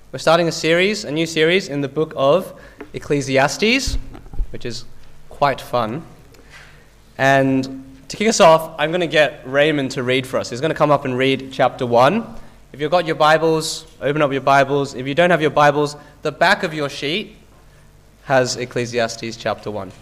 We're starting a new series in the book of Ecclesiastes, which is quite fun. And to kick us off, I'm going to get Raymond to read for us. He's going to come up and read chapter 1. If you've got your Bibles, open up your Bibles. If you don't have your Bibles, the back of your sheet has Ecclesiastes chapter 1.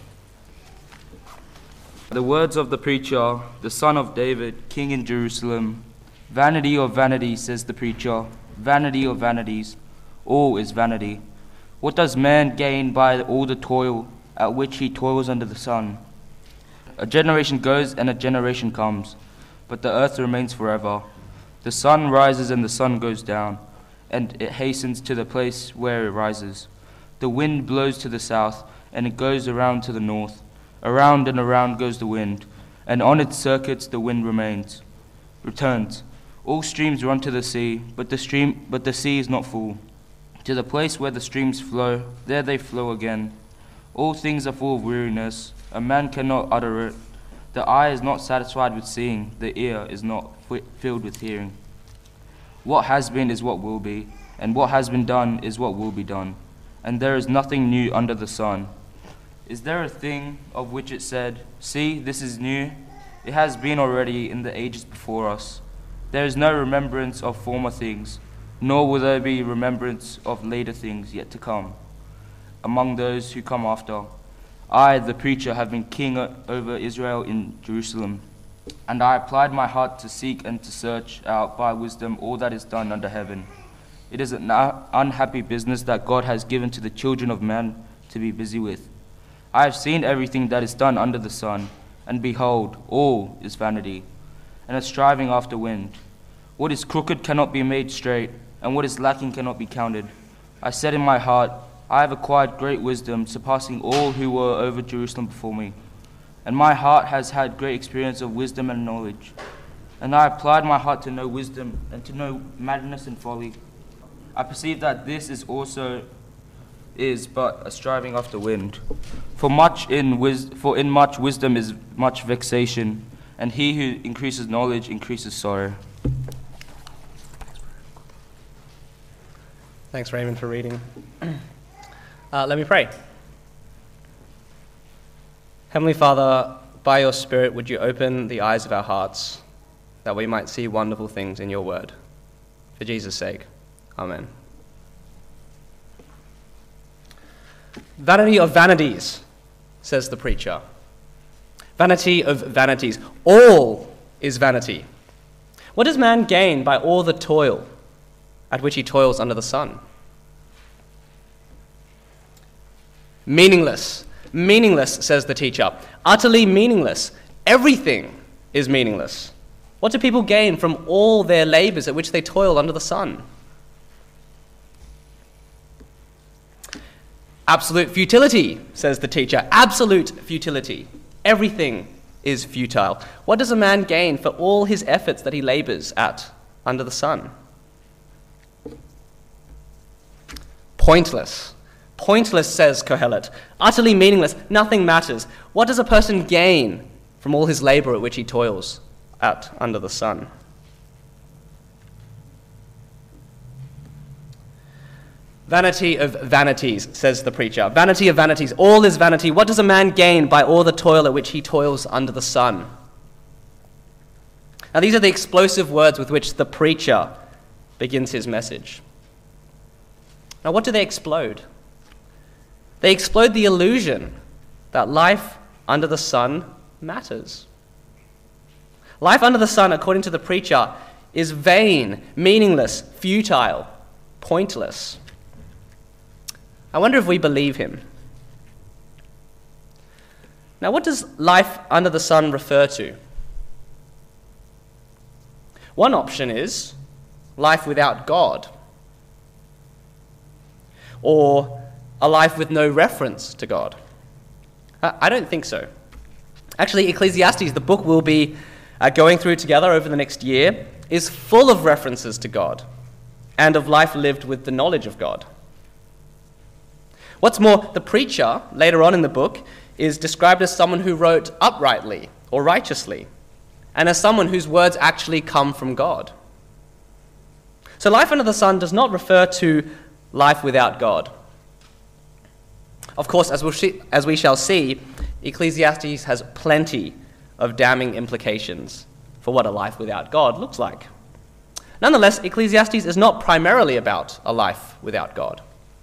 The words of the preacher, the son of David, king in Jerusalem. Vanity of vanities, says the preacher, vanity of vanities. All is vanity. What does man gain by all the toil at which he toils under the sun? A generation goes and a generation comes, but the earth remains forever. The sun rises and the sun goes down, and it hastens to the place where it rises. The wind blows to the south, and it goes around to the north. Around and around goes the wind, and on its circuits the wind returns. All streams run to the sea, but the sea is not full. To the place where the streams flow, there they flow again. All things are full of weariness. A man cannot utter it. The eye is not satisfied with seeing. The ear is not filled with hearing. What has been is what will be, and what has been done is what will be done. And there is nothing new under the sun. Is there a thing of which it said, "See, this is new"? It has been already in the ages before us. There is no remembrance of former things, nor will there be remembrance of later things yet to come among those who come after. I, the preacher, have been king over Israel in Jerusalem, and I applied my heart to seek and to search out by wisdom all that is done under heaven. It is an unhappy business that God has given to the children of men to be busy with. I have seen everything that is done under the sun, and behold, all is vanity, and a striving after wind. What is crooked cannot be made straight, and what is lacking cannot be counted. I said in my heart, I have acquired great wisdom, surpassing all who were over Jerusalem before me. And my heart has had great experience of wisdom and knowledge. And I applied my heart to know wisdom and to know madness and folly. I perceive that this is but a striving after wind. For in much wisdom is much vexation, and he who increases knowledge increases sorrow. Thanks, Raymond, for reading. Let me pray. Heavenly Father, by your Spirit, would you open the eyes of our hearts that we might see wonderful things in your word. For Jesus' sake, amen. Vanity of vanities, says the preacher. Vanity of vanities. All is vanity. What does man gain by all the toil at which he toils under the sun? Meaningless. Meaningless, says the teacher. Utterly meaningless. Everything is meaningless. What do people gain from all their labors at which they toil under the sun? Absolute futility, says the teacher. Absolute futility. Everything is futile. What does a man gain for all his efforts that he labors at under the sun? Pointless. Pointless, says Kohelet. Utterly meaningless. Nothing matters. What does a person gain from all his labor at which he toils at under the sun? Vanity of vanities, says the preacher. Vanity of vanities. All is vanity. What does a man gain by all the toil at which he toils under the sun? Now, these are the explosive words with which the preacher begins his message. Now, what do they explode? They explode the illusion that life under the sun matters. Life under the sun, according to the preacher, is vain, meaningless, futile, pointless. I wonder if we believe him. Now, what does life under the sun refer to? One option is life without God, or a life with no reference to God. I don't think so. Actually, Ecclesiastes, the book we'll be going through together over the next year, is full of references to God and of life lived with the knowledge of God. What's more, the preacher, later on in the book, is described as someone who wrote uprightly or righteously, and as someone whose words actually come from God. So life under the sun does not refer to life without God. Of course, as we shall see, Ecclesiastes has plenty of damning implications for what a life without God looks like. Nonetheless, Ecclesiastes is not primarily about a life without God.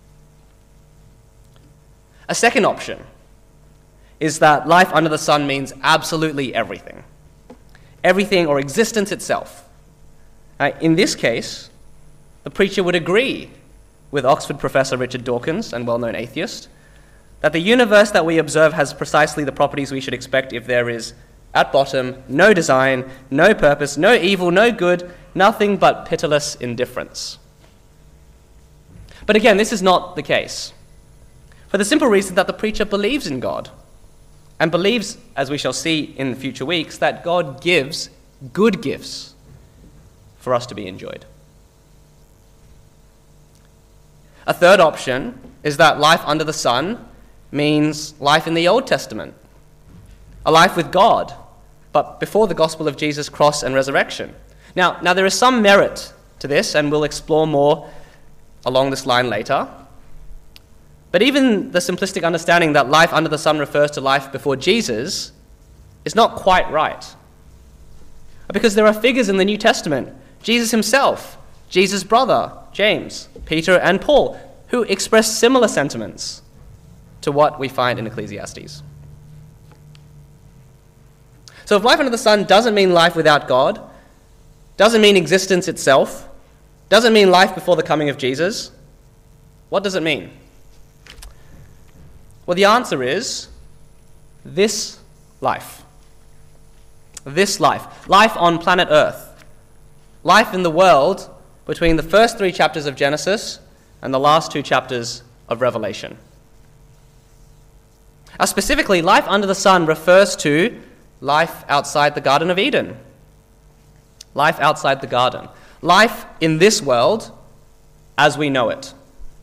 A second option is that life under the sun means absolutely everything. Everything or existence itself. In this case, the preacher would agree with Oxford professor Richard Dawkins, and well-known atheist, that the universe that we observe has precisely the properties we should expect if there is, at bottom, no design, no purpose, no evil, no good, nothing but pitiless indifference. But again, this is not the case, for the simple reason that the preacher believes in God, and believes, as we shall see in future weeks, that God gives good gifts for us to be enjoyed. A third option is that life under the sun means life in the Old Testament, a life with God, but before the gospel of Jesus' cross and resurrection. Now there is some merit to this, and we'll explore more along this line later. But even the simplistic understanding that life under the sun refers to life before Jesus is not quite right. Because there are figures in the New Testament, Jesus himself, Jesus' brother, James, Peter, and Paul, who express similar sentiments to what we find in Ecclesiastes. So if life under the sun doesn't mean life without God, doesn't mean existence itself, doesn't mean life before the coming of Jesus, what does it mean? Well, the answer is this life. This life. Life on planet Earth. Life in the world between the first 3 chapters of Genesis and the last 2 chapters of Revelation. Specifically, life under the sun refers to life outside the Garden of Eden. Life outside the garden. Life in this world as we know it.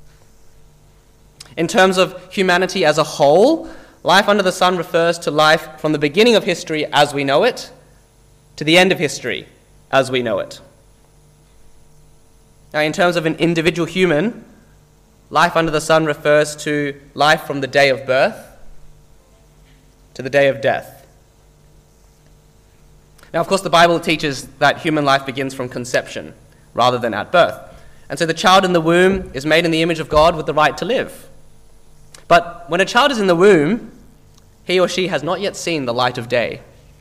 In terms of humanity as a whole, life under the sun refers to life from the beginning of history as we know it to the end of history as we know it. Now, in terms of an individual human, life under the sun refers to life from the day of birth to the day of death. Now, of course, the Bible teaches that human life begins from conception rather than at birth. And so the child in the womb is made in the image of God with the right to live. But when a child is in the womb, he or she has not yet seen the light of day,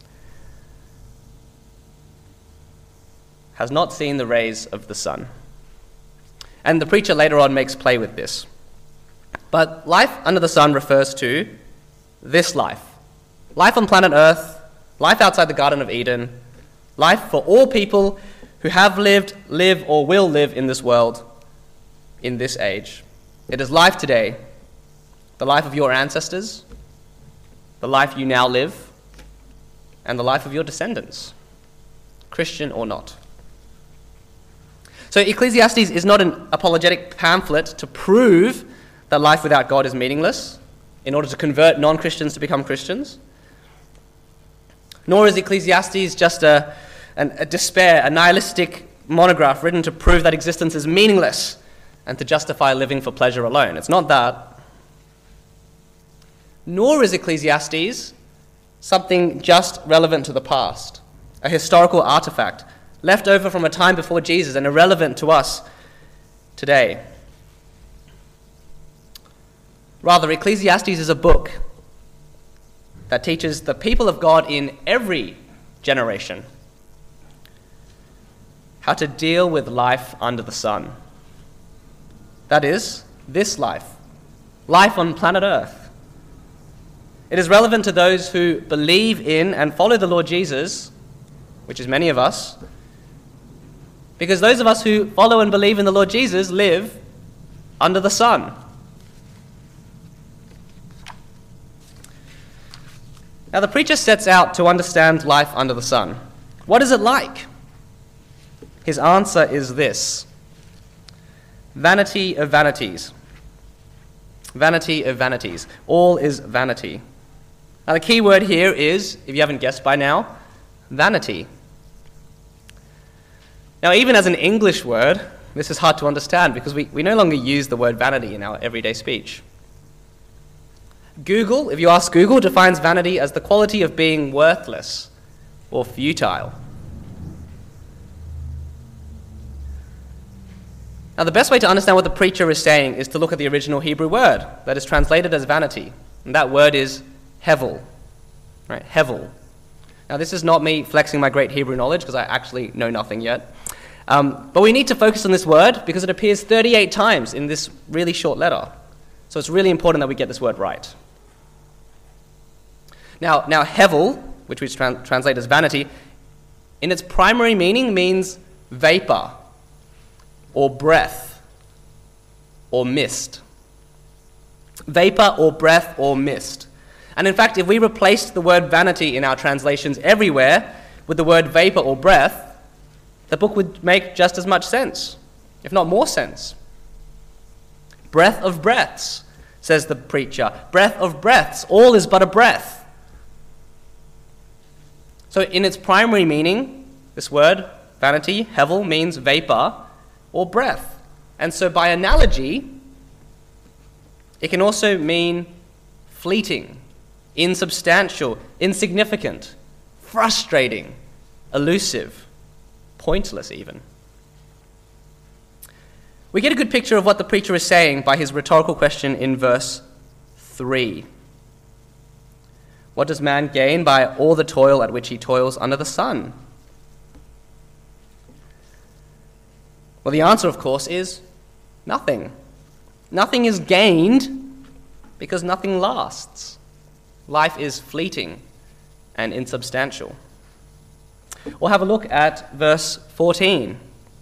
has not seen the rays of the sun. And the preacher later on makes play with this. But life under the sun refers to this life. Life on planet Earth, life outside the Garden of Eden, life for all people who have lived, live, or will live in this world, in this age. It is life today, the life of your ancestors, the life you now live, and the life of your descendants, Christian or not. So Ecclesiastes is not an apologetic pamphlet to prove that life without God is meaningless in order to convert non-Christians to become Christians. Nor is Ecclesiastes just a despair, a nihilistic monograph written to prove that existence is meaningless and to justify living for pleasure alone. It's not that. Nor is Ecclesiastes something just relevant to the past, a historical artifact left over from a time before Jesus and irrelevant to us today. Rather, Ecclesiastes is a book that teaches the people of God in every generation how to deal with life under the sun. That is, this life, life on planet Earth. It is relevant to those who believe in and follow the Lord Jesus, which is many of us, because those of us who follow and believe in the Lord Jesus live under the sun. Now, the preacher sets out to understand life under the sun. What is it like? His answer is this: vanity of vanities. Vanity of vanities. All is vanity. Now, the key word here is, if you haven't guessed by now, vanity. Now, even as an English word, This is hard to understand because we no longer use the word vanity in our everyday speech. Google, if you ask Google, defines vanity as the quality of being worthless or futile. Now, the best way to understand what the preacher is saying is to look at the original Hebrew word that is translated as vanity. And that word is hevel. Right? Hevel. Now, this is not me flexing my great Hebrew knowledge because I actually know nothing yet. But we need to focus on this word because it appears 38 times in this really short letter. So it's really important that we get this word right. Now hevel, which we translate as vanity, in its primary meaning means vapor, or breath, or mist. Vapor, or breath, or mist. And in fact, if we replaced the word vanity in our translations everywhere with the word vapor or breath, the book would make just as much sense, if not more sense. Breath of breaths, says the preacher. Breath of breaths, all is but a breath. So in its primary meaning, this word, vanity, hevel, means vapor or breath. And so by analogy, it can also mean fleeting, insubstantial, insignificant, frustrating, elusive, pointless even. We get a good picture of what the preacher is saying by his rhetorical question in verse 3. What does man gain by all the toil at which he toils under the sun? Well, the answer, of course, is nothing. Nothing is gained because nothing lasts. Life is fleeting and insubstantial. We'll have a look at verse 14.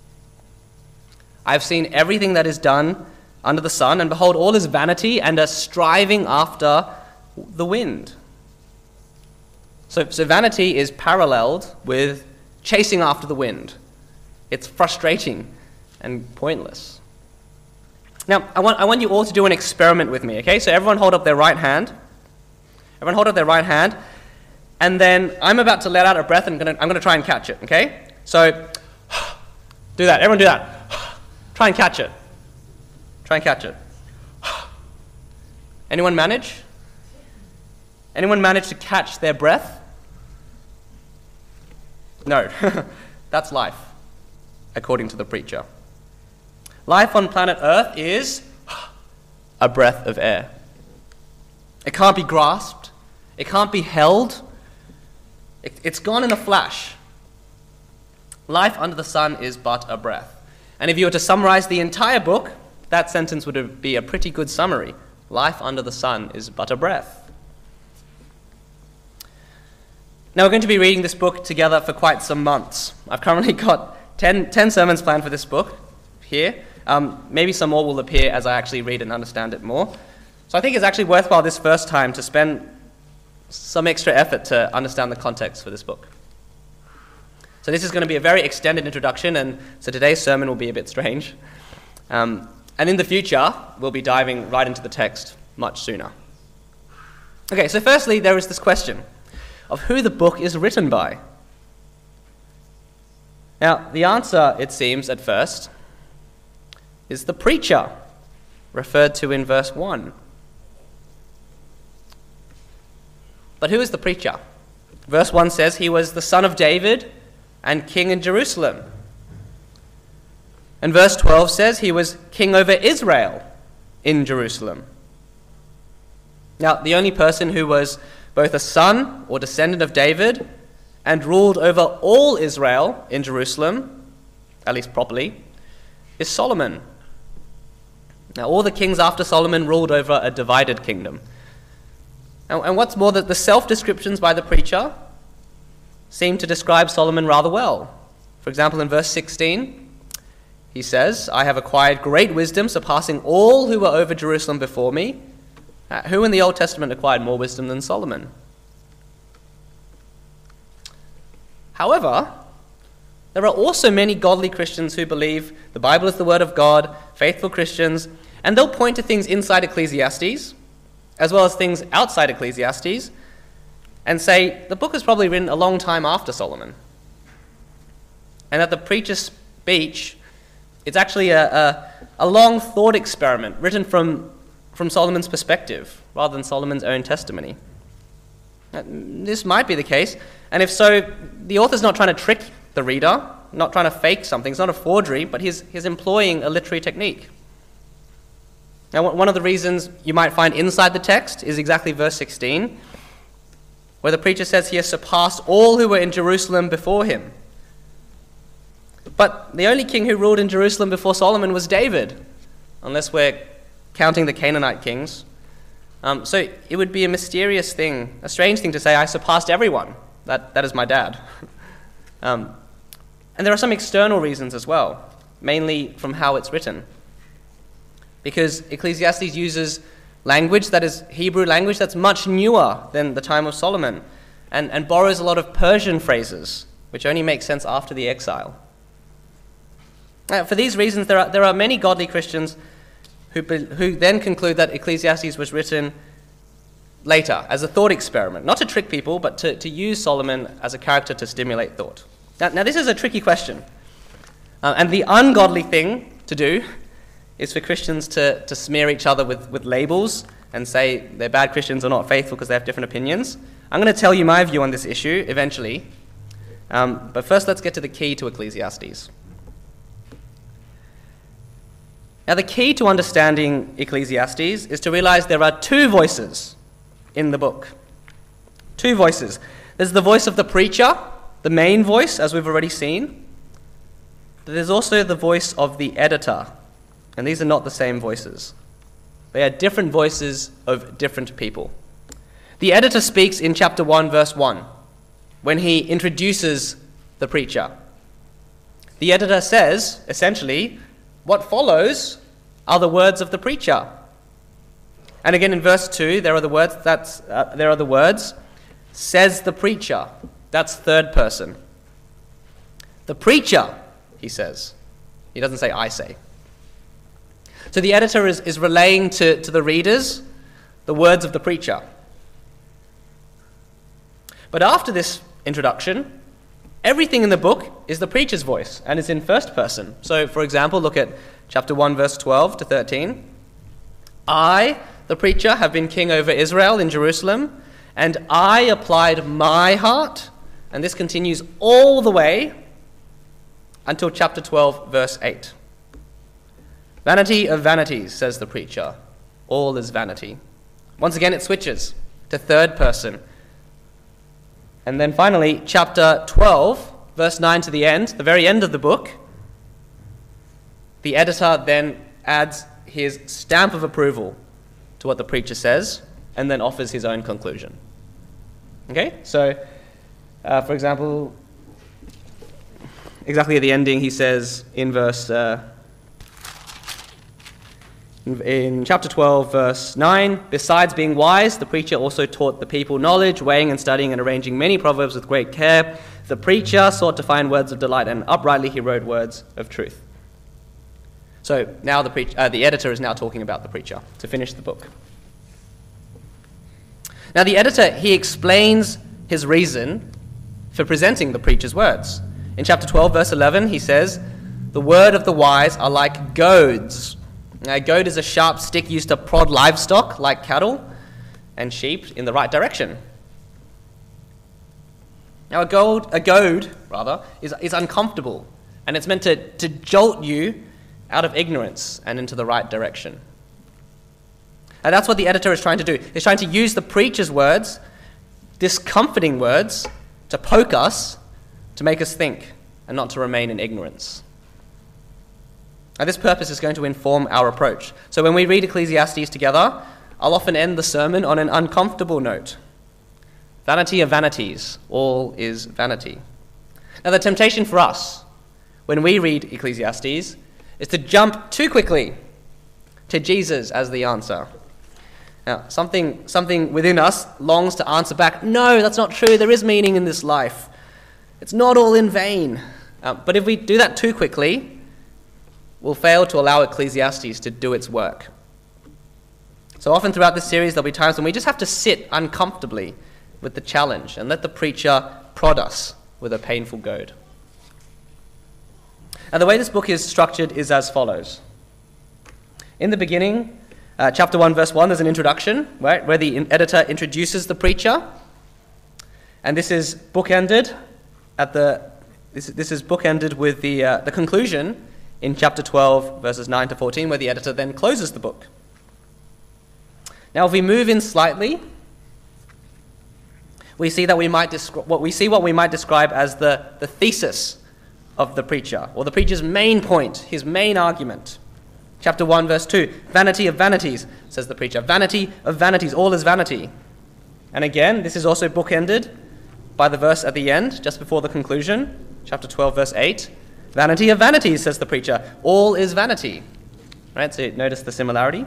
I've seen everything that is done under the sun, and behold, all is vanity and a striving after the wind. So vanity is paralleled with chasing after the wind. It's frustrating and pointless. Now, I want you all to do an experiment with me, okay? So everyone hold up their right hand. Everyone hold up their right hand. And then I'm about to let out a breath and I'm going to try and catch it, okay? So do that. Everyone do that. Try and catch it. Try and catch it. Anyone manage? Anyone manage to catch their breath? No. That's life, according to the preacher. Life on planet Earth is a breath of air. It can't be grasped. It can't be held. It's gone in a flash. Life under the sun is but a breath. And if you were to summarize the entire book, that sentence would be a pretty good summary. Life under the sun is but a breath. Now, we're going to be reading this book together for quite some months. I've currently got 10 sermons planned for this book here. Maybe some more will appear as I actually read and understand it more. So I think it's actually worthwhile this first time to spend some extra effort to understand the context for this book. So this is going to be a very extended introduction, and so today's sermon will be a bit strange. And in the future, we'll be diving right into the text much sooner. Okay, so firstly, there is this question of who the book is written by. Now, the answer, it seems at first, is the preacher, referred to in verse 1. But who is the preacher? Verse 1 says he was the son of David and king in Jerusalem. And verse 12 says he was king over Israel in Jerusalem. Now, the only person who was both a son or descendant of David and ruled over all Israel in Jerusalem, at least properly, is Solomon. Now, all the kings after Solomon ruled over a divided kingdom. And what's more, that the self-descriptions by the preacher seem to describe Solomon rather well. For example, in verse 16, he says, I have acquired great wisdom, surpassing all who were over Jerusalem before me. Who in the Old Testament acquired more wisdom than Solomon? However, there are also many godly Christians who believe the Bible is the Word of God, faithful Christians, and they'll point to things inside Ecclesiastes, as well as things outside Ecclesiastes, and say the book was probably written a long time after Solomon, and that the preacher's speech It's actually a long thought experiment written from Solomon's perspective rather than Solomon's own testimony. This might be the case, and if so, the author's not trying to trick the reader, not trying to fake something. It's not a forgery, but he's employing a literary technique. Now, one of the reasons you might find inside the text is exactly verse 16, where the preacher says he has surpassed all who were in Jerusalem before him. But the only king who ruled in Jerusalem before Solomon was David, unless we're counting the Canaanite kings. So it would be a mysterious thing, a strange thing to say, I surpassed everyone. That is my dad. And there are some external reasons as well, mainly from how it's written. Because Ecclesiastes uses language that is Hebrew language that's much newer than the time of Solomon, and borrows a lot of Persian phrases, which only make sense after the exile. For these reasons, there are many godly Christians who then conclude that Ecclesiastes was written later as a thought experiment, not to trick people, but to use Solomon as a character to stimulate thought. Now this is a tricky question. And the ungodly thing to do is for Christians to smear each other with labels and say they're bad Christians or not faithful because they have different opinions. I'm going to tell you my view on this issue eventually. But first, let's get to the key to Ecclesiastes. Now, the key to understanding Ecclesiastes is to realize there are two voices in the book. Two voices. There's the voice of the preacher, the main voice, as we've already seen. But there's also the voice of the editor. And these are not the same voices. They are different voices of different people. The editor speaks in chapter 1, verse 1, when he introduces the preacher. The editor says, essentially, what follows are the words of the preacher. And again in verse 2, there are the words, says the preacher. That's third person. The preacher, he says. He doesn't say I say. So the editor is relaying to the readers the words of the preacher. But after this introduction, everything in the book is the preacher's voice and is in first person. So, for example, look at chapter 1, verse 12 to 13. I, the preacher, have been king over Israel in Jerusalem, and I applied my heart. And this continues all the way until chapter 12, verse 8. Vanity of vanities, says the preacher. All is vanity. Once again, it switches to third person. And then finally, chapter 12, verse 9 to the end, the very end of the book, the editor then adds his stamp of approval to what the preacher says and then offers his own conclusion. Okay? So, for example, exactly at the ending, he says in verse... In chapter 12, verse 9, besides being wise, the preacher also taught the people knowledge, weighing and studying and arranging many proverbs with great care. The preacher sought to find words of delight, and uprightly he wrote words of truth. So now the editor is now talking about the preacher to finish the book. Now the editor, he explains his reason for presenting the preacher's words. In chapter 12, verse 11, he says, the word of the wise are like goads. Now, a goad is a sharp stick used to prod livestock, like cattle and sheep, in the right direction. Now, a goad is uncomfortable, and it's meant to jolt you out of ignorance and into the right direction. And that's what the editor is trying to do. He's trying to use the preacher's words, discomforting words, to poke us, to make us think, and not to remain in ignorance. Now, this purpose is going to inform our approach. So when we read Ecclesiastes together, I'll often end the sermon on an uncomfortable note. Vanity of vanities, all is vanity. Now, the temptation for us when we read Ecclesiastes is to jump too quickly to Jesus as the answer. Now, something within us longs to answer back, no, that's not true, there is meaning in this life. It's not all in vain. But if we do that too quickly, we'll fail to allow Ecclesiastes to do its work. So often throughout this series, there'll be times when we just have to sit uncomfortably with the challenge and let the preacher prod us with a painful goad. And the way this book is structured is as follows. In the beginning, chapter 1, verse 1, there's an introduction, right, where the editor introduces the preacher. And this is bookended with the conclusion in chapter 12, verses 9 to 14, where the editor then closes the book. Now, if we move in slightly, we see that what we might describe as the thesis of the preacher, or the preacher's main point, his main argument. Chapter 1, verse 2, vanity of vanities, says the preacher. Vanity of vanities, all is vanity. And again, this is also bookended by the verse at the end, just before the conclusion, chapter 12, verse 8. Vanity of vanities, says the preacher. All is vanity. Right, so notice the similarity.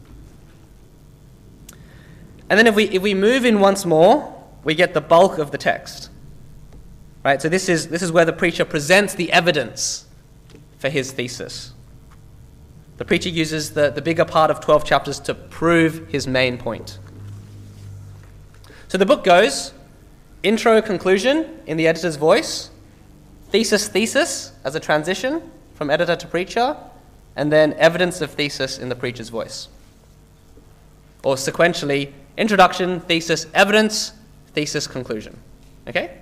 And then if we move in once more, we get the bulk of the text. Right, so this is where the preacher presents the evidence for his thesis. The preacher uses the bigger part of 12 chapters to prove his main point. So the book goes, intro, conclusion in the editor's voice, thesis as a transition from editor to preacher, and then evidence of thesis in the preacher's voice. Or sequentially, introduction, thesis, evidence, thesis, conclusion. Okay?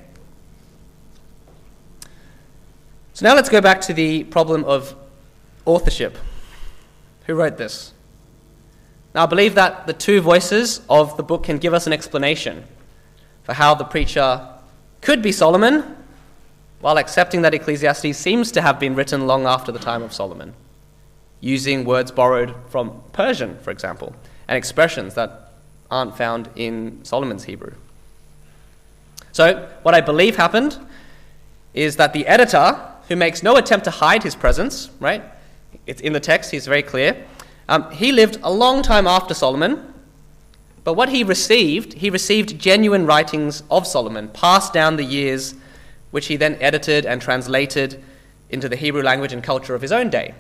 So now let's go back to the problem of authorship. Who wrote this? Now I believe that the two voices of the book can give us an explanation for how the preacher could be Solomon, while accepting that Ecclesiastes seems to have been written long after the time of Solomon, using words borrowed from Persian, for example, and expressions that aren't found in Solomon's Hebrew. So what I believe happened is that the editor, who makes no attempt to hide his presence, right? It's in the text, he's very clear. He lived a long time after Solomon, but what he received genuine writings of Solomon, passed down the years, which he then edited and translated into the Hebrew language and culture of his own day.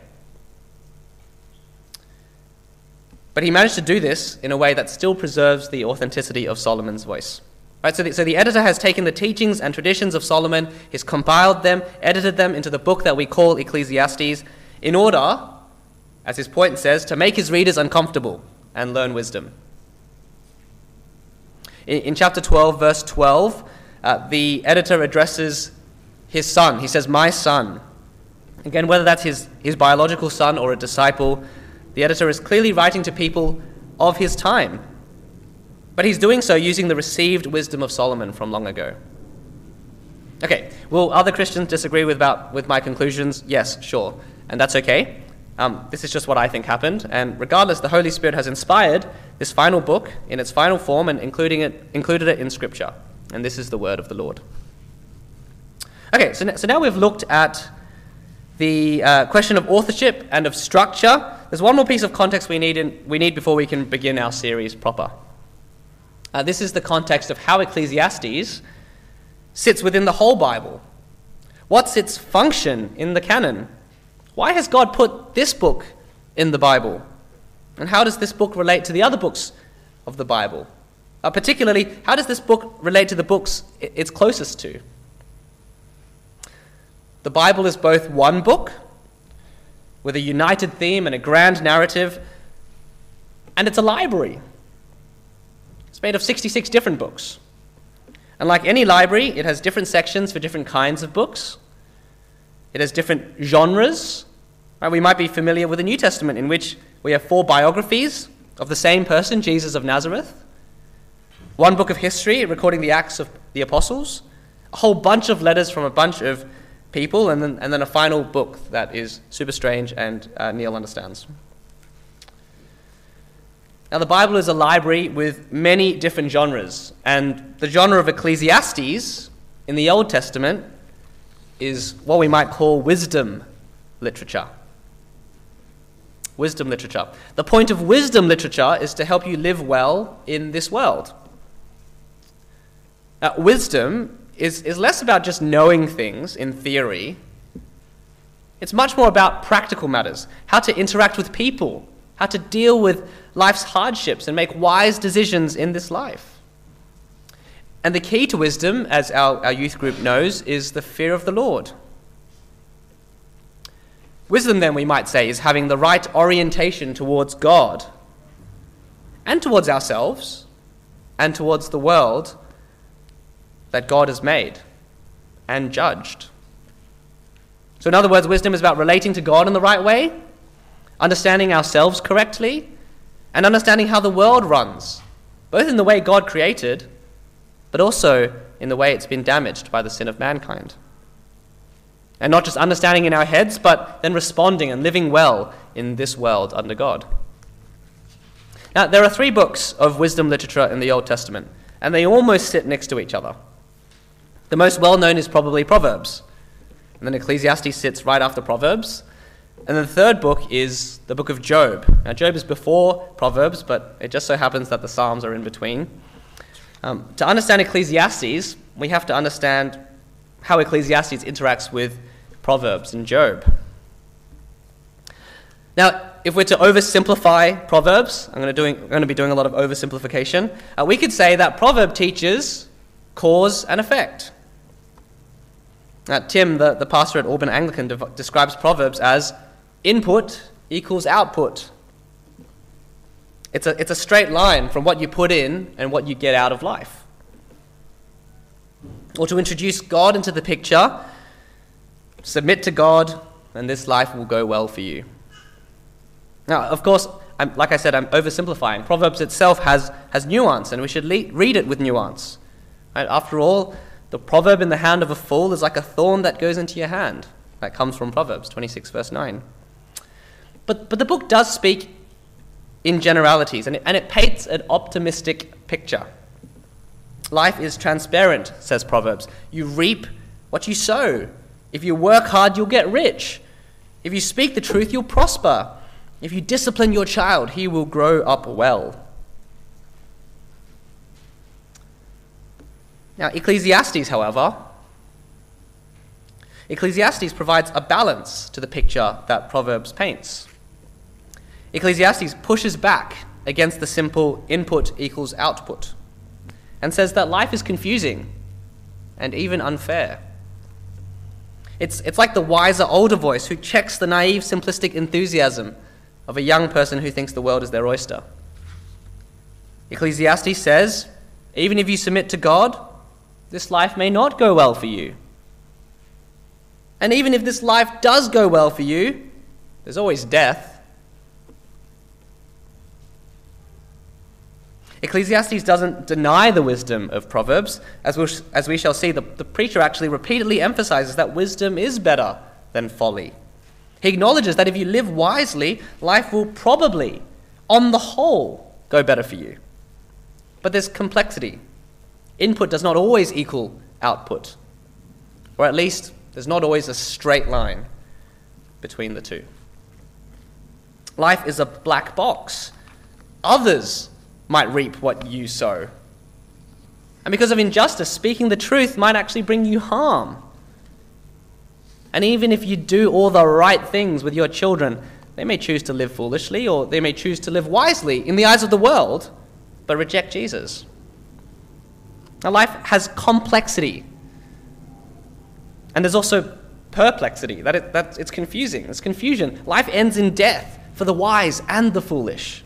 But he managed to do this in a way that still preserves the authenticity of Solomon's voice. Right, so the editor has taken the teachings and traditions of Solomon, he's compiled them, edited them into the book that we call Ecclesiastes, in order, as his point says, to make his readers uncomfortable and learn wisdom. In chapter 12, verse 12, the editor addresses his son. He says, "My son." Again, whether that's his biological son or a disciple, the editor is clearly writing to people of his time. But he's doing so using the received wisdom of Solomon from long ago. Okay, will other Christians disagree with my conclusions? Yes, sure. And that's okay. This is just what I think happened. And regardless, the Holy Spirit has inspired this final book in its final form and included it in Scripture. And this is the word of the Lord. Okay, so now we've looked at the question of authorship and of structure. There's one more piece of context we need before we can begin our series proper. This is the context of how Ecclesiastes sits within the whole Bible. What's its function in the canon? Why has God put this book in the Bible? And how does this book relate to the other books of the Bible? Particularly, how does this book relate to the books it's closest to? The Bible is both one book with a united theme and a grand narrative, and it's a library. It's made of 66 different books. And like any library, it has different sections for different kinds of books. It has different genres. Right? We might be familiar with the New Testament, in which we have 4 biographies of the same person, Jesus of Nazareth. 1 book of history recording the Acts of the Apostles. A whole bunch of letters from a bunch of people, and then a final book that is super strange and Neil understands. Now, the Bible is a library with many different genres, and the genre of Ecclesiastes in the Old Testament is what we might call wisdom literature. Wisdom literature. The point of wisdom literature is to help you live well in this world. Wisdom is less about just knowing things in theory. It's much more about practical matters, how to interact with people, how to deal with life's hardships and make wise decisions in this life. And the key to wisdom, as our youth group knows, is the fear of the Lord. Wisdom, then, we might say, is having the right orientation towards God and towards ourselves and towards the world that God has made and judged. So in other words, wisdom is about relating to God in the right way, understanding ourselves correctly, and understanding how the world runs, both in the way God created, but also in the way it's been damaged by the sin of mankind. And not just understanding in our heads, but then responding and living well in this world under God. Now, there are 3 books of wisdom literature in the Old Testament, and they almost sit next to each other. The most well-known is probably Proverbs, and then Ecclesiastes sits right after Proverbs, and the 3rd book is the book of Job. Now, Job is before Proverbs, but it just so happens that the Psalms are in between. To understand Ecclesiastes, we have to understand how Ecclesiastes interacts with Proverbs and Job. Now, if we're to oversimplify Proverbs, I'm going to be doing a lot of oversimplification, we could say that Proverb teaches cause and effect. Tim, the pastor at Auburn Anglican, describes Proverbs as input equals output. It's a straight line from what you put in and what you get out of life. Or to introduce God into the picture, submit to God, and this life will go well for you. Now, of course, like I said, I'm oversimplifying. Proverbs itself has nuance, and we should read it with nuance. Right? After all, the proverb in the hand of a fool is like a thorn that goes into your hand. That comes from Proverbs 26, verse 9. But the book does speak in generalities, and it paints an optimistic picture. Life is transparent, says Proverbs. You reap what you sow. If you work hard, you'll get rich. If you speak the truth, you'll prosper. If you discipline your child, he will grow up well. Now, Ecclesiastes, however, provides a balance to the picture that Proverbs paints. Ecclesiastes pushes back against the simple input equals output and says that life is confusing and even unfair. It's like the wiser older voice who checks the naive simplistic enthusiasm of a young person who thinks the world is their oyster. Ecclesiastes says, even if you submit to God, this life may not go well for you. And even if this life does go well for you, there's always death. Ecclesiastes doesn't deny the wisdom of Proverbs. As we shall see, the preacher actually repeatedly emphasizes that wisdom is better than folly. He acknowledges that if you live wisely, life will probably, on the whole, go better for you. But there's complexity. Input does not always equal output, or at least there's not always a straight line between the two. Life is a black box. Others might reap what you sow. And because of injustice, speaking the truth might actually bring you harm. And even if you do all the right things with your children, they may choose to live foolishly, or they may choose to live wisely in the eyes of the world, but reject Jesus. Now, life has complexity. And there's also perplexity, that it's confusing. There's confusion. Life ends in death for the wise and the foolish.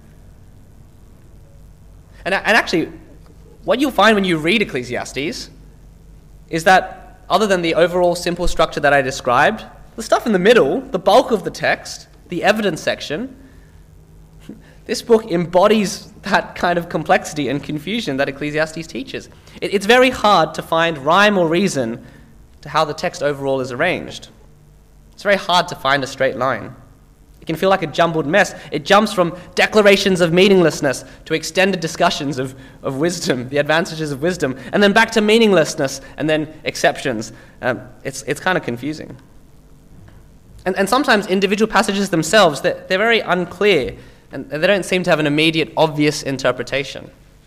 And actually, what you'll find when you read Ecclesiastes is that other than the overall simple structure that I described, the stuff in the middle, the bulk of the text, the evidence section, this book embodies that kind of complexity and confusion that Ecclesiastes teaches. It's very hard to find rhyme or reason to how the text overall is arranged. It's very hard to find a straight line. It can feel like a jumbled mess. It jumps from declarations of meaninglessness to extended discussions of wisdom, the advantages of wisdom, and then back to meaninglessness and then exceptions. It's kind of confusing. And sometimes individual passages themselves, they're very unclear, and they don't seem to have an immediate, obvious interpretation.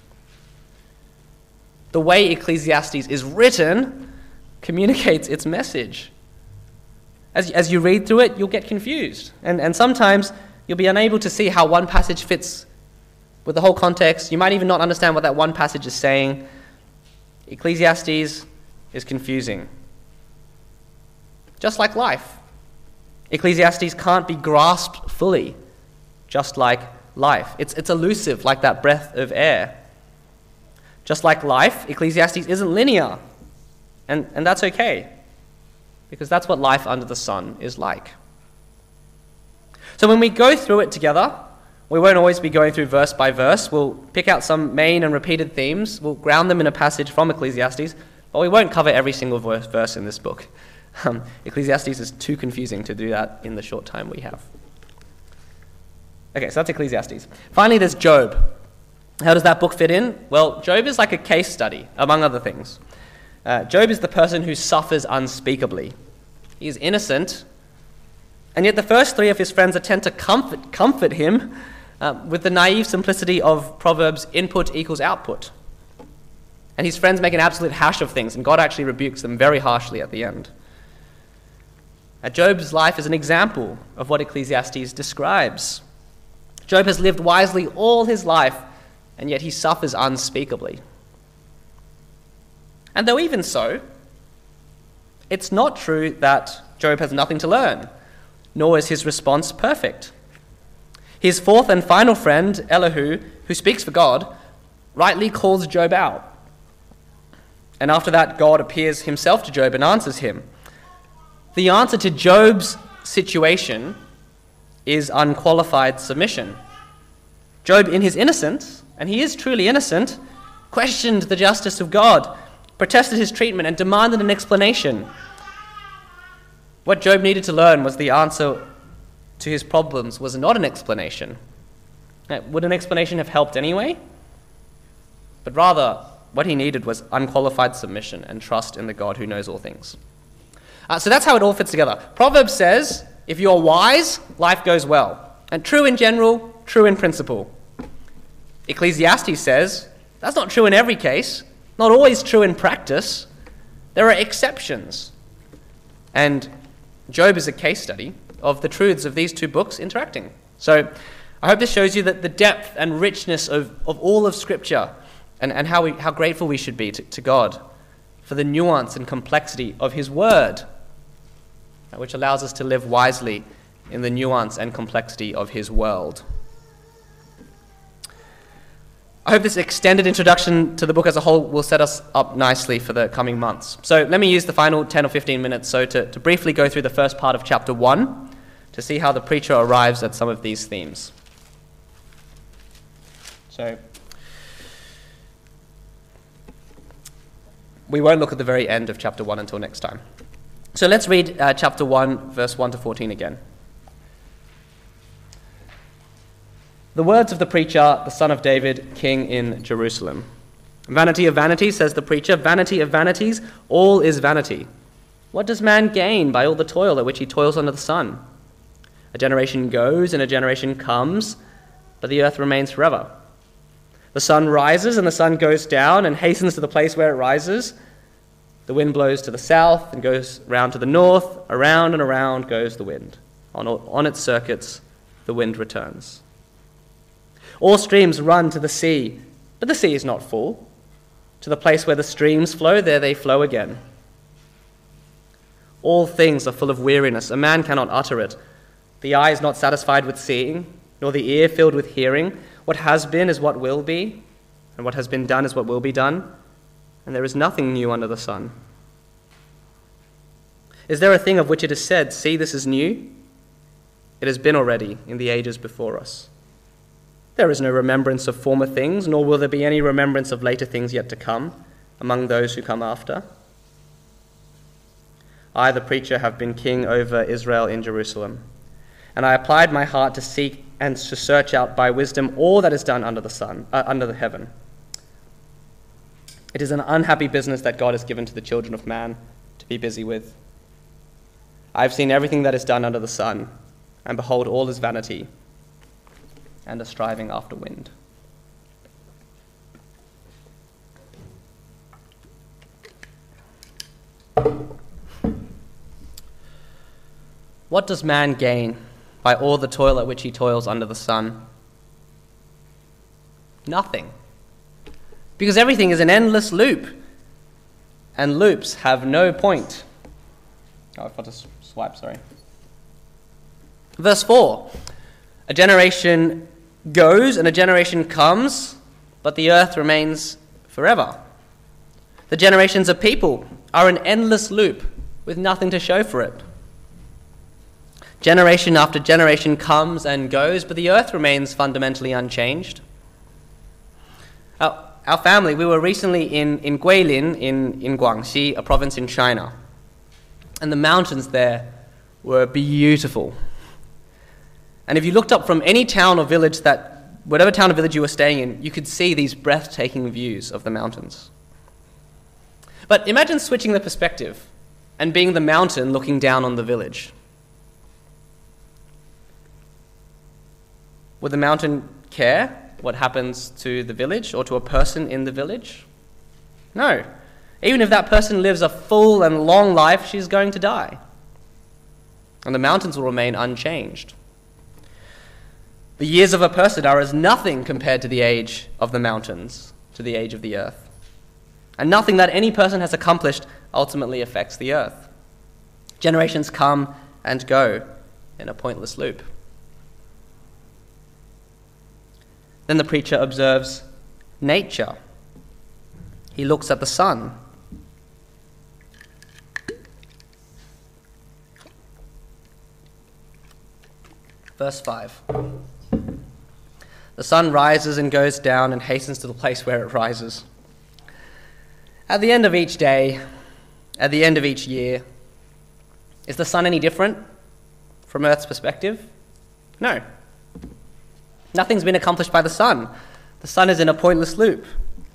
The way Ecclesiastes is written communicates its message. As you read through it, you'll get confused. And sometimes you'll be unable to see how one passage fits with the whole context. You might even not understand what that one passage is saying. Ecclesiastes is confusing. Just like life. Ecclesiastes can't be grasped fully, just like life. It's elusive like that breath of air. Just like life, Ecclesiastes isn't linear. And that's okay, because that's what life under the sun is like. So when we go through it together, we won't always be going through verse by verse. We'll pick out some main and repeated themes. We'll ground them in a passage from Ecclesiastes, but we won't cover every single verse in this book. Ecclesiastes is too confusing to do that in the short time we have. Okay, so that's Ecclesiastes. Finally, there's Job. How does that book fit in? Well, Job is like a case study, among other things. Job is the person who suffers unspeakably. He is innocent, and yet the first three of his friends attempt to comfort him with the naive simplicity of Proverbs input equals output. And his friends make an absolute hash of things, and God actually rebukes them very harshly at the end. Job's life is an example of what Ecclesiastes describes. Job has lived wisely all his life, and yet he suffers unspeakably. And though even so, it's not true that Job has nothing to learn, nor is his response perfect. His fourth and final friend, Elihu, who speaks for God, rightly calls Job out. And after that, God appears himself to Job and answers him. The answer to Job's situation is unqualified submission. Job, in his innocence, and he is truly innocent, questioned the justice of God, protested his treatment, and demanded an explanation. What Job needed to learn was the answer to his problems was not an explanation. Would an explanation have helped anyway? But rather, what he needed was unqualified submission and trust in the God who knows all things. So that's how it all fits together. Proverbs says, if you're wise, life goes well. And true in general, true in principle. Ecclesiastes says, that's not true in every case, not always true in practice. There are exceptions. And Job is a case study of the truths of these two books interacting. So I hope this shows you that the depth and richness of all of Scripture and how grateful we should be to God for the nuance and complexity of His Word, which allows us to live wisely in the nuance and complexity of His world. I hope this extended introduction to the book as a whole will set us up nicely for the coming months. So let me use the final 10 or 15 minutes to briefly go through the first part of chapter 1 to see how the preacher arrives at some of these themes. So we won't look at the very end of chapter 1 until next time. So let's read chapter 1, verse 1 to 14 again. The words of the preacher, the son of David, king in Jerusalem. Vanity of vanities, says the preacher, vanity of vanities, all is vanity. What does man gain by all the toil at which he toils under the sun? A generation goes and a generation comes, but the earth remains forever. The sun rises and the sun goes down and hastens to the place where it rises. The wind blows to the south and goes round to the north. Around and around goes the wind. On its circuits, the wind returns. All streams run to the sea, but the sea is not full. To the place where the streams flow, there they flow again. All things are full of weariness. A man cannot utter it. The eye is not satisfied with seeing, nor the ear filled with hearing. What has been is what will be, and what has been done is what will be done, and there is nothing new under the sun. Is there a thing of which it is said, see, this is new? It has been already in the ages before us. There is no remembrance of former things, nor will there be any remembrance of later things yet to come among those who come after. I, the preacher, have been king over Israel in Jerusalem, and I applied my heart to seek and to search out by wisdom all that is done under the sun, under the heaven. It is an unhappy business that God has given to the children of man to be busy with. I have seen everything that is done under the sun, and behold, all is vanity and a striving after wind. What does man gain by all the toil at which he toils under the sun? Nothing. Because everything is an endless loop, and loops have no point. Oh, I've got to swipe, sorry. Verse 4, a generation goes and a generation comes, but the earth remains forever. The generations of people are an endless loop with nothing to show for it. Generation after generation comes and goes, but the earth remains fundamentally unchanged. Our family, we were recently in Guilin in Guangxi, a province in China. And the mountains there were beautiful. And if you looked up from any town or village whatever town or village you were staying in, you could see these breathtaking views of the mountains. But imagine switching the perspective and being the mountain looking down on the village. Would the mountain care what happens to the village or to a person in the village? No. Even if that person lives a full and long life, she's going to die. And the mountains will remain unchanged. The years of a person are as nothing compared to the age of the mountains, to the age of the earth. And nothing that any person has accomplished ultimately affects the earth. Generations come and go in a pointless loop. Then the preacher observes nature. He looks at the sun. Verse 5. The sun rises and goes down and hastens to the place where it rises. At the end of each day, at the end of each year, is the sun any different from Earth's perspective? No. Nothing's been accomplished by the sun. The sun is in a pointless loop.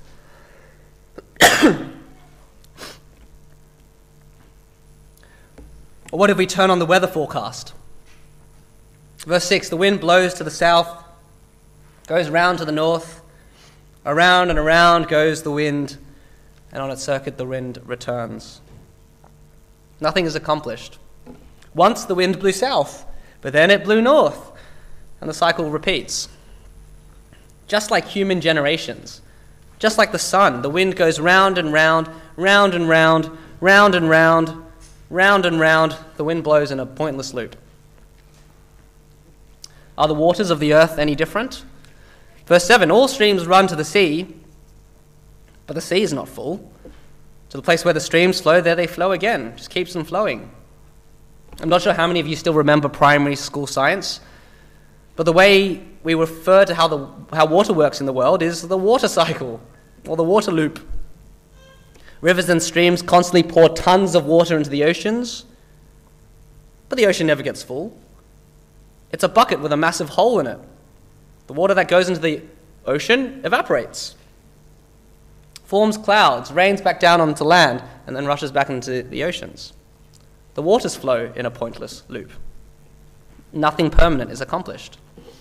Or what if we turn on the weather forecast? Verse 6, the wind blows to the south, goes round to the north, around and around goes the wind, and on its circuit the wind returns. Nothing is accomplished. Once the wind blew south, but then it blew north, and the cycle repeats. Just like human generations, just like the sun, the wind goes round and round, round and round, round and round, round and round, the wind blows in a pointless loop. Are the waters of the earth any different? Verse 7, all streams run to the sea, but the sea is not full. To the place where the streams flow, there they flow again. Just keeps them flowing. I'm not sure how many of you still remember primary school science, but the way we refer to how water works in the world is the water cycle, or the water loop. Rivers and streams constantly pour tons of water into the oceans, but the ocean never gets full. It's a bucket with a massive hole in it. The water that goes into the ocean evaporates, forms clouds, rains back down onto land, and then rushes back into the oceans. The waters flow in a pointless loop. Nothing permanent is accomplished.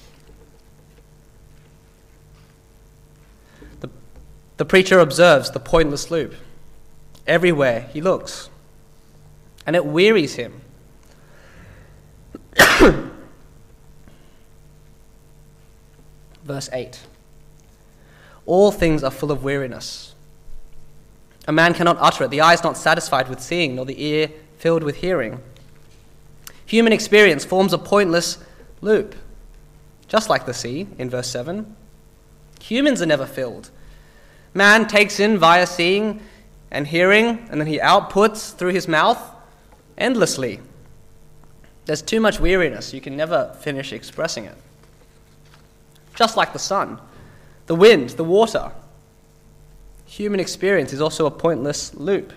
The preacher observes the pointless loop everywhere he looks, and it wearies him. Verse 8. All things are full of weariness. A man cannot utter it. The eye is not satisfied with seeing, nor the ear filled with hearing. Human experience forms a pointless loop, just like the sea in verse 7. Humans are never filled. Man takes in via seeing and hearing, and then he outputs through his mouth endlessly. There's too much weariness. You can never finish expressing it. Just like the sun, the wind, the water. Human experience is also a pointless loop.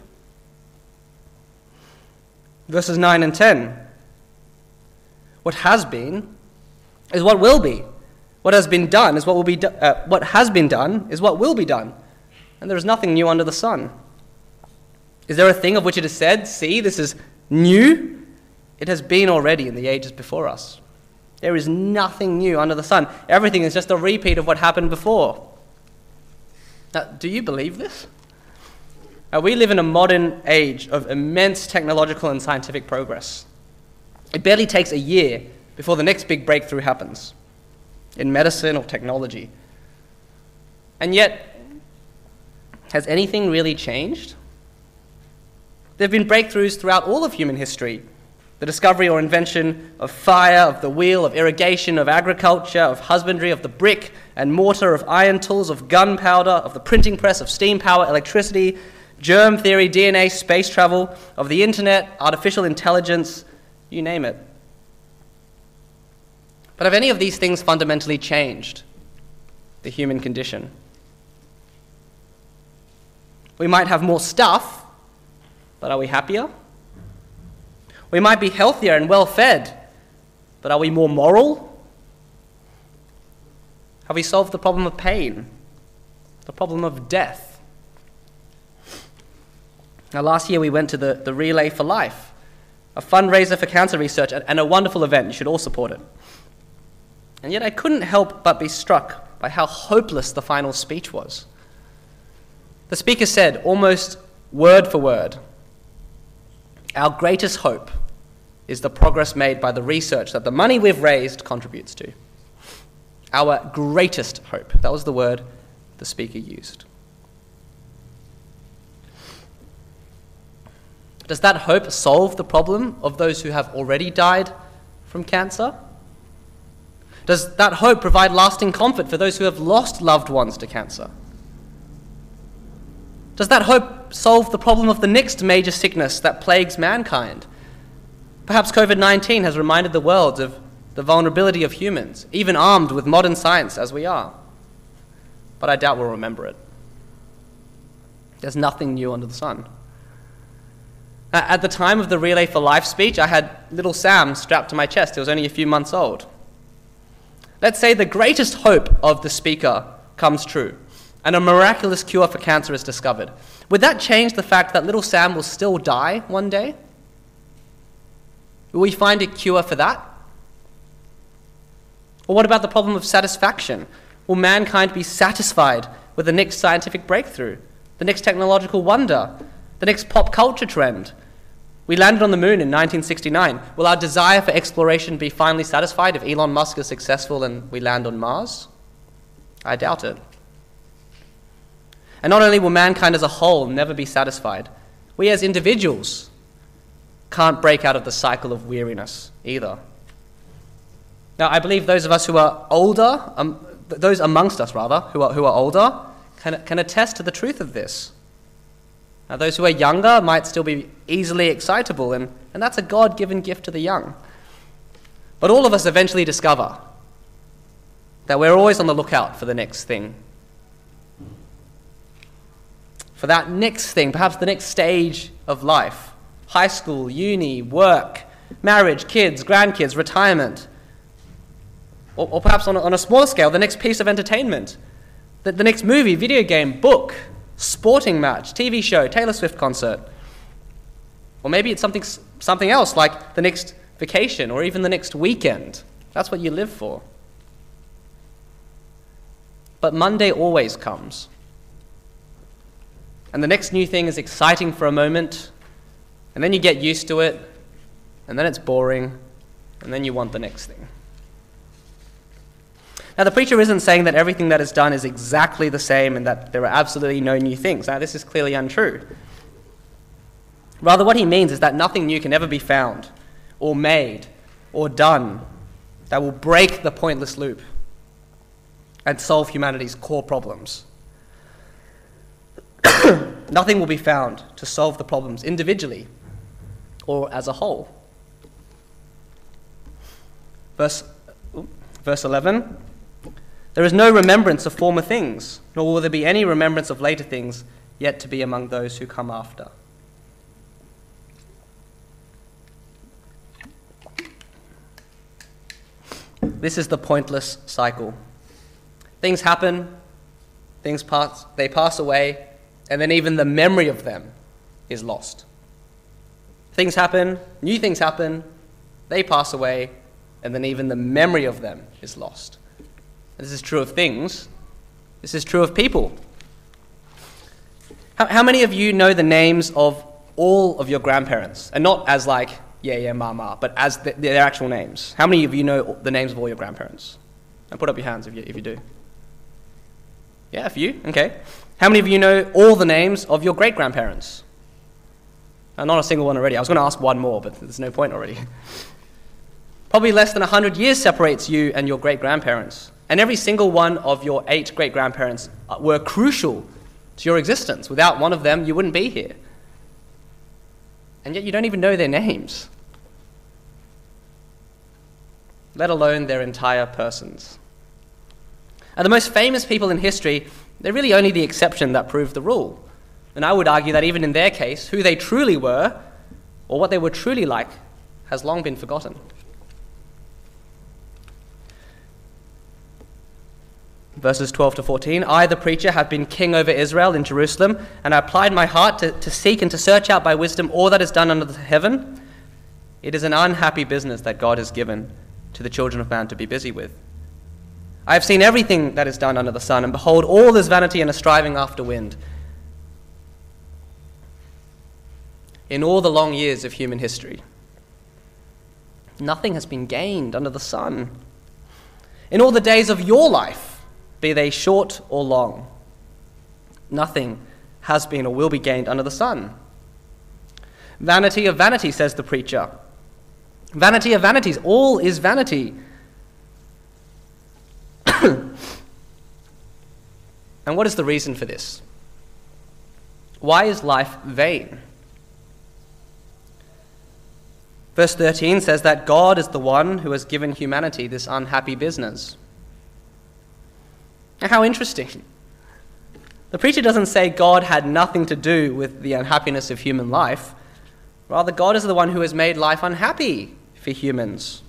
Verses 9 and 10. What has been is what will be. What has been done is what will be what has been done is what will be done. And there is nothing new under the sun. Is there a thing of which it is said, see, this is new? It has been already in the ages before us. There is nothing new under the sun. Everything is just a repeat of what happened before. Now, do you believe this? Now, we live in a modern age of immense technological and scientific progress. It barely takes a year before the next big breakthrough happens in medicine or technology. And yet, has anything really changed? There have been breakthroughs throughout all of human history, The discovery or invention of fire, of the wheel, of irrigation, of agriculture, of husbandry, of the brick and mortar, of iron tools, of gunpowder, of the printing press, of steam power, electricity, germ theory, DNA, space travel, of the internet, artificial intelligence, you name it. But have any of these things fundamentally changed the human condition? We might have more stuff, but are we happier? We might be healthier and well-fed, but are we more moral? Have we solved the problem of pain, the problem of death? Now, last year we went to the Relay for Life, a fundraiser for cancer research, and a wonderful event. You should all support it. And yet I couldn't help but be struck by how hopeless the final speech was. The speaker said, almost word for word, "Our greatest hope is the progress made by the research that the money we've raised contributes to." Our greatest hope. That was the word the speaker used. Does that hope solve the problem of those who have already died from cancer? Does that hope provide lasting comfort for those who have lost loved ones to cancer? Does that hope solve the problem of the next major sickness that plagues mankind? Perhaps COVID-19 has reminded the world of the vulnerability of humans, even armed with modern science as we are. But I doubt we'll remember it. There's nothing new under the sun. At the time of the Relay for Life speech, I had little Sam strapped to my chest. He was only a few months old. Let's say the greatest hope of the speaker comes true, and a miraculous cure for cancer is discovered. Would that change the fact that little Sam will still die one day? Will we find a cure for that? Or what about the problem of satisfaction? Will mankind be satisfied with the next scientific breakthrough, the next technological wonder, the next pop culture trend? We landed on the moon in 1969. Will our desire for exploration be finally satisfied if Elon Musk is successful and we land on Mars? I doubt it. And not only will mankind as a whole never be satisfied, we as individuals can't break out of the cycle of weariness either. Now, I believe those of us who are older, those amongst us rather, who are older, can attest to the truth of this. Now, those who are younger might still be easily excitable, and that's a God-given gift to the young. But all of us eventually discover that we're always on the lookout for the next thing. For that next thing, perhaps the next stage of life. High school, uni, work, marriage, kids, grandkids, retirement. Or perhaps on a smaller scale, the next piece of entertainment. The next movie, video game, book, sporting match, TV show, Taylor Swift concert. Or maybe it's something else, like the next vacation or even the next weekend. That's what you live for. But Monday always comes. And the next new thing is exciting for a moment, and then you get used to it, and then it's boring, and then you want the next thing. Now, the preacher isn't saying that everything that is done is exactly the same and that there are absolutely no new things. Now, this is clearly untrue. Rather, what he means is that nothing new can ever be found or made or done that will break the pointless loop and solve humanity's core problems. Nothing will be found to solve the problems individually or as a whole. Verse 11, there is no remembrance of former things, nor will there be any remembrance of later things yet to be among those who come after. This is the pointless cycle. Things happen, they pass away, and then even the memory of them is lost. Things happen, new things happen, they pass away, and then even the memory of them is lost. This is true of things. This is true of people. How many of you know the names of all of your grandparents? And not as like, yeah, mama, but as their actual names. How many of you know the names of all your grandparents? And put up your hands if you do. Yeah, a few, okay. How many of you know all the names of your great-grandparents? Not a single one already. I was going to ask one more, but there's no point already. Probably less than 100 years separates you and your great-grandparents. And every single one of your 8 great-grandparents were crucial to your existence. Without one of them, you wouldn't be here. And yet you don't even know their names, let alone their entire persons. And the most famous people in history, they're really only the exception that prove the rule. And I would argue that even in their case, who they truly were, or what they were truly like, has long been forgotten. Verses 12 to 14, I, the preacher, have been king over Israel in Jerusalem, and I applied my heart to seek and to search out by wisdom all that is done under the heaven. It is an unhappy business that God has given to the children of man to be busy with. I have seen everything that is done under the sun, and behold, all is vanity and a striving after wind. In all the long years of human history, nothing has been gained under the sun. In all the days of your life, be they short or long, nothing has been or will be gained under the sun. Vanity of vanity, says the preacher. Vanity of vanities, all is vanity. And what is the reason for this? Why is life vain? Verse 13 says that God is the one who has given humanity this unhappy business. Now, how interesting. The preacher doesn't say God had nothing to do with the unhappiness of human life. Rather, God is the one who has made life unhappy for humans.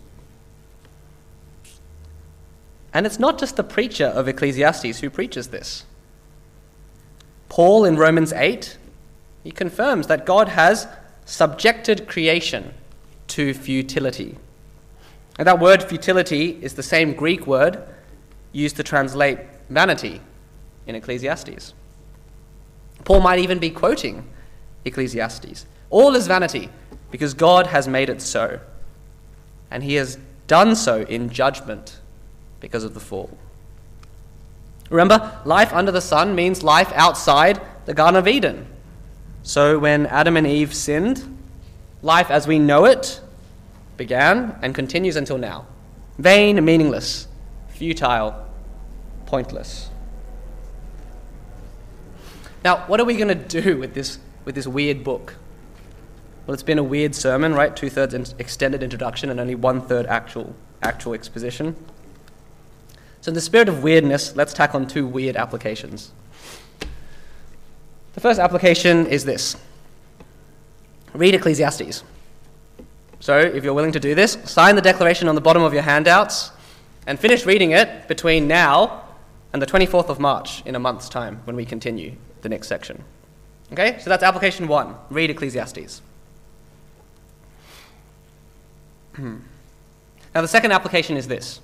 And it's not just the preacher of Ecclesiastes who preaches this. Paul in Romans 8, he confirms that God has subjected creation to futility. And that word futility is the same Greek word used to translate vanity in Ecclesiastes. Paul might even be quoting Ecclesiastes. All is vanity because God has made it so. And he has done so in judgment because of the fall. Remember, life under the sun means life outside the Garden of Eden. So when Adam and Eve sinned, life as we know it began and continues until now. Vain, meaningless, futile, pointless. Now, what are we going to do with this weird book? Well, it's been a weird sermon, right? 2/3 extended introduction and only 1/3 actual exposition. So in the spirit of weirdness, let's tack on 2 weird applications. The first application is this. Read Ecclesiastes. So if you're willing to do this, sign the declaration on the bottom of your handouts and finish reading it between now and the 24th of March in a month's time when we continue the next section. Okay, so that's application 1. Read Ecclesiastes. Now the second application is this.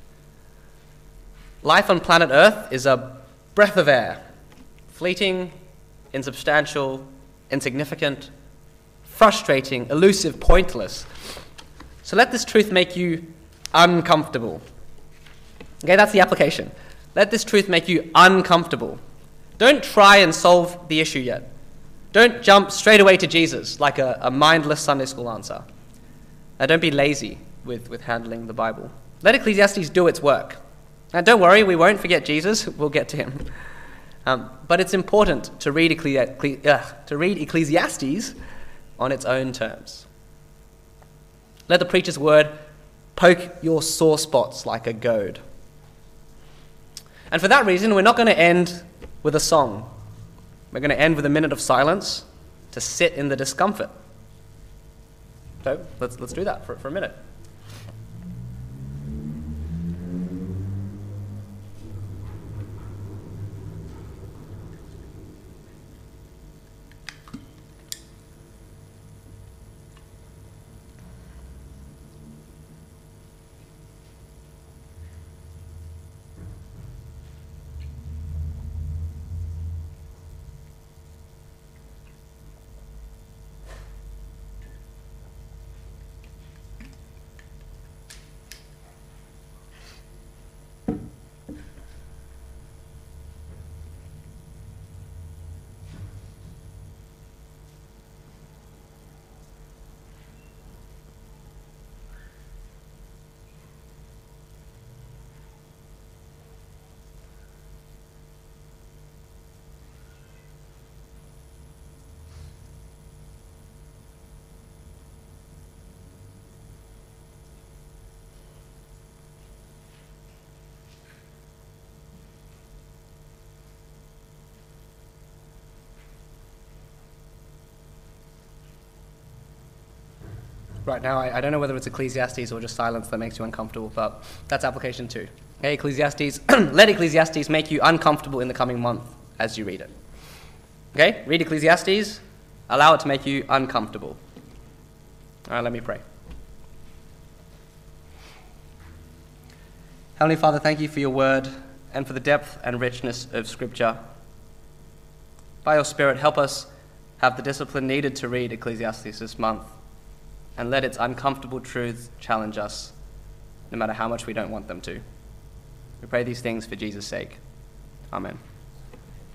Life on planet Earth is a breath of air, fleeting, insubstantial, insignificant, frustrating, elusive, pointless. So let this truth make you uncomfortable. Okay, that's the application. Let this truth make you uncomfortable. Don't try and solve the issue yet. Don't jump straight away to Jesus like a mindless Sunday school answer. Now don't be lazy with handling the Bible. Let Ecclesiastes do its work. Now don't worry, we won't forget Jesus. We'll get to him. But it's important to read Ecclesiastes on its own terms. Let the preacher's word poke your sore spots like a goad. And for that reason, we're not going to end with a song. We're going to end with a minute of silence to sit in the discomfort. So let's do that for a minute. right now. I don't know whether it's Ecclesiastes or just silence that makes you uncomfortable, but that's application 2. Okay, Ecclesiastes, let Ecclesiastes make you uncomfortable in the coming month as you read it. Okay, read Ecclesiastes, allow it to make you uncomfortable. All right, let me pray. Heavenly Father, thank you for your word and for the depth and richness of Scripture. By your Spirit, help us have the discipline needed to read Ecclesiastes this month, and let its uncomfortable truths challenge us, no matter how much we don't want them to. We pray these things for Jesus' sake. Amen.